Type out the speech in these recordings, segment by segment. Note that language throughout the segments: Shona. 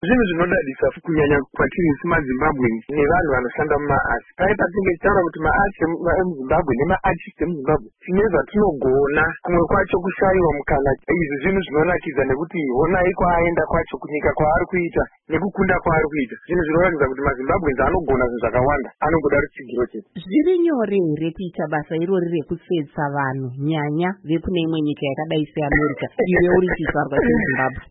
Zvinhu zvinodadisa kunyanya kwatiri kumaZimbabwe nevanhu vanoshanda mumaarts. Paya patinenge tichitaura kuti maarts emuZimbabwe nemaartist emuZimbabwe tine zvatinogona, kumwe kwacho kushayiwa mukana. Izvi zvinhu zvinonakidza nekuti honai kwaaenda kwacho, kunyika kwaari kuita nekukunda kwaari kuita. Zvinhu zvinoratidza kuti maZimbabwenzi anogona zvinhu zvakawanda, anongoda rutsigiro chete. Zviri nyore here kuita basa irori rekusetsa vanhu, nyanya vekune imwe nyika yakadai seAmerica, iwe uri chizvarwa cheZimbabwe?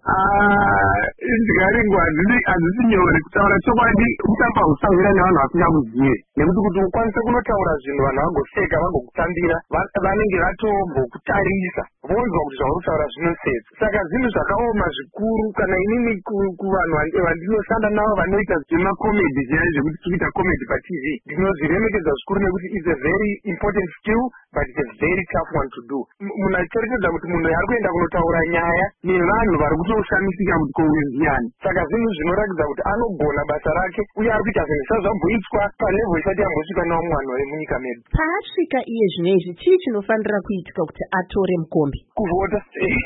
Ndikaringwa hazvisi nyore. Kutaura chokwadi kutamba usawira nevanhu vasingakuzive, nekuti kuti ukwanise kunotaura zvinhu vanhu vagoseka vagokutambira vanenge vatombokutarisa vonzwa kuti zvaurikutaura zvinosetsa. Saka zvinhu zvakaoma zvikuru. Kana inini kuvanhu vandinoshanda navo vanoita zvemakomedi zviya zvekuti tikuita komedi paTV, ndinozviremekedza zvikuru nekuti it's a very important skill but it's a very tough one to do. Munhu achicherechedza kuti munhu ari kuenda kunotaura nyaya nevanhu vari kutoshamisika kuti kouye ndiyani. Saka zvinhu zvinoratidza kuti anogona basa rake uye ari kuita zvinhu zvazvamboitwa palevho isati yambosvika nawo vanhu vari munyika medu. Paasvika iye zvinezvi, chii chinofanira kuitika kuti atore mukombe? Kuvhota.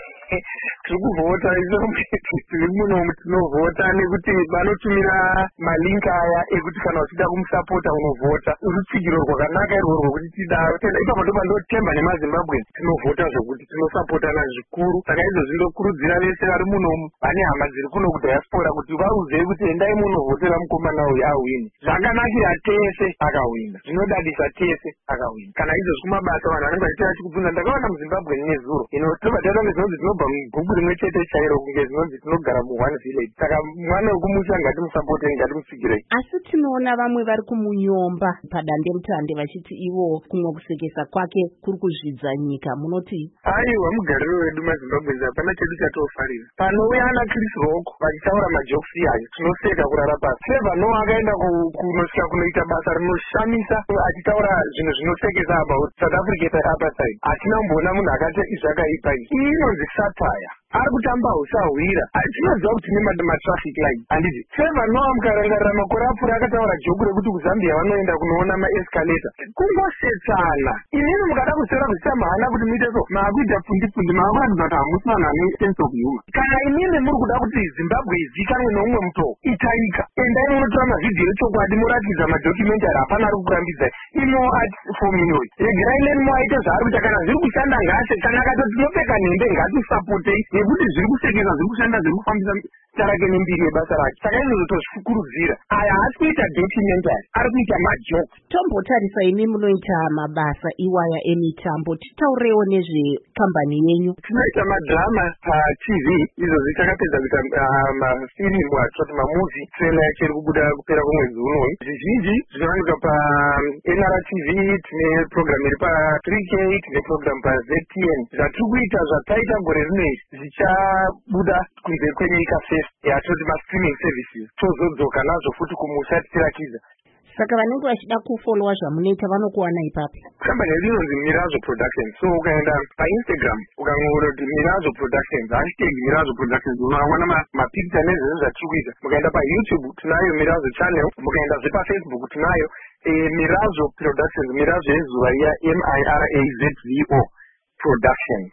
Tiri kuvhota, tiri munomu tinovhota nekuti vanotumira malinki aya ekuti kana uchida kumusapota unovhota. Rutsigiro rwakanaka irwo rwokuti tidaro. Ipapo ndoba ndotemba nemaZimbabwe tinovhota zvokuti tinosapotana zvikuru. Saka izvozvi ndokurudzira vese vari munomu vane hama dziri kuno kudhayasipora kuti vauzei kuti endai munovhotera mukomana uyu ahwini. Zvakanakira tese akahwina, zvinodadisa tese akahwina. Kana izvozvi kumabasa vanhu vanenge vachitira chikubvunza, ndakaona muZimbabwe nezuro toba taita nezvinonzi tinobva mubhuku rimwe chete chairo kunge zvinonzi tinogara muone village. Saka mwana wekumusha ngatimusapotei, ngatimutsigirei. Asi tinoona vamwe vari kumunyomba padandemutande vachiti ivo kumwe kusekesa kwake kuri kuzvidza nyika. Munoti? Aiwa, mugariro wedu maZimbabwenzi hapana chedu chatofarira. Panouya ana Chris Rock vachitaura majokisi ayo tinoseka kurara pasi. Trevor Noah akaenda kunosvika kunoita basa rinoshamisa achitaura zvinhu zvinosekesa about South Africa apartheid. Hatina kumboona munhu akati zvakaipa izvi. Inonzi satire. Ari kutamba usahwira. Tinoziva kuti tine matraffic light. Handiti Trevor Noah mukarangarira makore apfuura akataura joku rekuti kuZambia vanoenda kunoona maescalator. Kungosetsana. Inini mukada kusera kuchita mahana kuti muite so, maakuita pfundi maakuratidza kuti hamusi vanhu vane sense of humor. Kana inini muri kuda kuti Zimbabwe izikanwe neumwe mutoo, itaika. Endai munotora mavhidhiyo echokwadi muratidza madocumentary, hapana ari kukurambidzai. Ino art form inoi. Regerai neni muaite zvaari kuita. Kana zviri kushanda ngase, kana akatoti tinopfeka nhembe ngatisapotei, nekuti zviri kusekesa, zviri kushanda, zviri kufambisa tarake nembiri yebasa rake. Saka izvozvo tozvikurudzira. Aya haasi kuita documentary, ari kuita majoke. Tombotarisa imi munoita mabasa iwaya emitambo, titaurewo nezvekambani yenyu. Tinoita madrama paTV, izvozvi takapedza kuita mafirimu atinoti mamuvi. Trailer yacho iri kubuda kupera kwemwedzi unoyi. Zvizhinji zvinowanikwa paNRTV, tine program iri pa3K, tine program paZTN. Zvatiri kuita zvataita gore rino zvichabuda kunze kwenyika fest yatoti ma-streaming services. Tozodzoka nazvo futi kumusha tichirakidza. Saka vanenge vachida kufolowa zvamunoita vanokuwana ipapi? Kambani yedu inonzi Mirazo Productions. So ukaenda paInstagram ukangoona kuti Mirazo Productions, hashtag Mirazo Productions, unowana mapicture nezvezvo zvatiri kuita. Mukaenda paYouTube tinayo Mirazo channel, mukaendazve paFacebook tinayo Mirazo Productions, Mirazo yezuva iya MIRAZVO Productions.